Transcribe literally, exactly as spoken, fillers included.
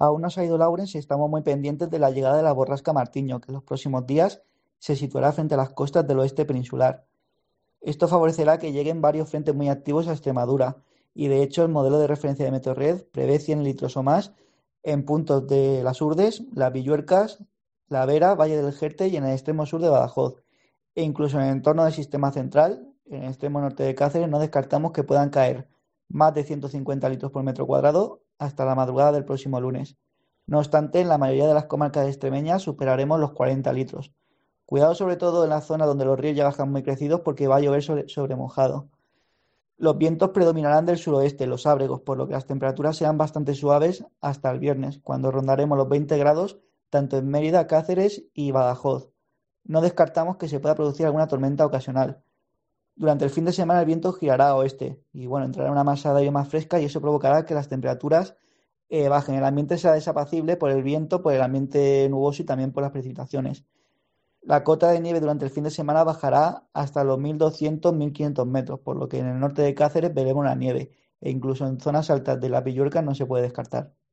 Aún no se ha ido Lawrence y estamos muy pendientes de la llegada de la borrasca Martiño, que en los próximos días se situará frente a las costas del oeste peninsular. Esto favorecerá que lleguen varios frentes muy activos a Extremadura, y de hecho el modelo de referencia de Meteorred prevé cien litros o más en puntos de las Urdes, las Villuercas, La Vera, Valle del Jerte y en el extremo sur de Badajoz. E incluso en el entorno del sistema central, en el extremo norte de Cáceres, no descartamos que puedan caer más de ciento cincuenta litros por metro cuadrado hasta la madrugada del próximo lunes. No obstante, en la mayoría de las comarcas extremeñas superaremos los cuarenta litros. Cuidado sobre todo en la zona donde los ríos ya bajan muy crecidos porque va a llover sobre, sobre mojado. Los vientos predominarán del suroeste, los ábregos, por lo que las temperaturas serán bastante suaves hasta el viernes, cuando rondaremos los veinte grados tanto en Mérida, Cáceres y Badajoz. No descartamos que se pueda producir alguna tormenta ocasional. Durante el fin de semana el viento girará a oeste y bueno, entrará una masa de aire más fresca y eso provocará que las temperaturas eh, bajen. El ambiente será desapacible por el viento, por el ambiente nuboso y también por las precipitaciones. La cota de nieve durante el fin de semana bajará hasta los mil doscientos mil quinientos metros, por lo que en el norte de Cáceres veremos la nieve, e incluso en zonas altas de la Villuerca no se puede descartar.